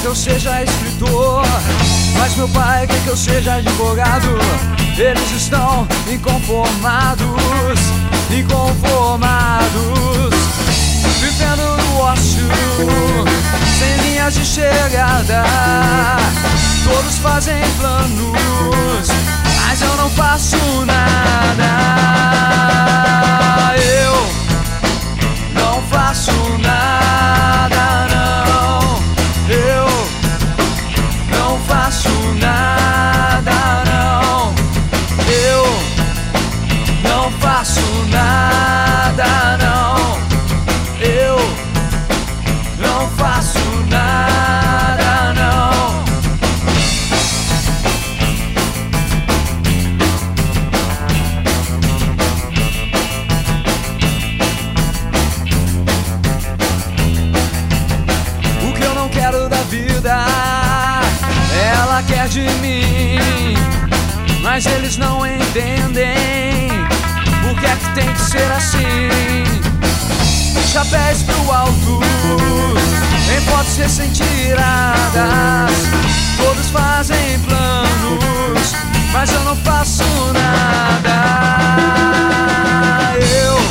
que eu seja escritor, mas meu pai quer que eu seja advogado. Eles estão inconformados, vivendo no ócio, sem linhas de chegada. Todos fazem planos, mas eu não faço nada. Eu não faço nada, não. Eu não faço nada, não. Eu não faço nada, não. Eu não faço nada, não. O que eu não quero da vida, ela quer de mim, mas eles não entendem por que é que tem que ser assim. Chapéus pro alto, em fotos recém-tiradas. Todos fazem planos, mas eu não faço nada. Eu